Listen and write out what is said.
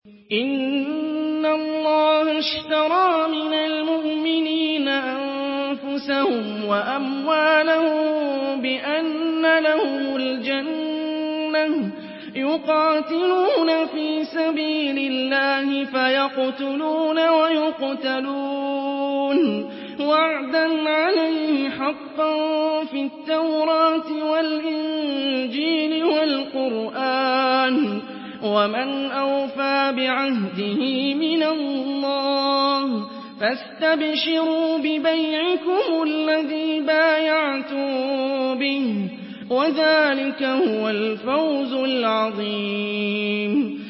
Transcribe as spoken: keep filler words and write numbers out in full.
إِنَّ اللَّهَ اشْتَرَىٰ مِنَ الْمُؤْمِنِينَ أَنفُسَهُمْ وَأَمْوَالَهُم بِأَنَّ لَهُمُ الْجَنَّةَ يُقَاتِلُونَ فِي سَبِيلِ اللَّهِ فَيَقْتُلُونَ وَيُقْتَلُونَ وَعْدًا عَلَيْهِ حَقًّا فِي التَّوْرَاةِ وَالْإِنجِيلِ وَالْقُرْآنِ ۚ وَمَنْ أَوْفَىٰ بِعَهْدِهِ مِنَ اللَّهِ ۚ فَاسْتَبْشِرُوا بِبَيْعِكُمُ الَّذِي بَايَعْتُم بِهِ ۚ وَذَٰلِكَ هُوَ الْفَوْزُ الْعَظِيمُ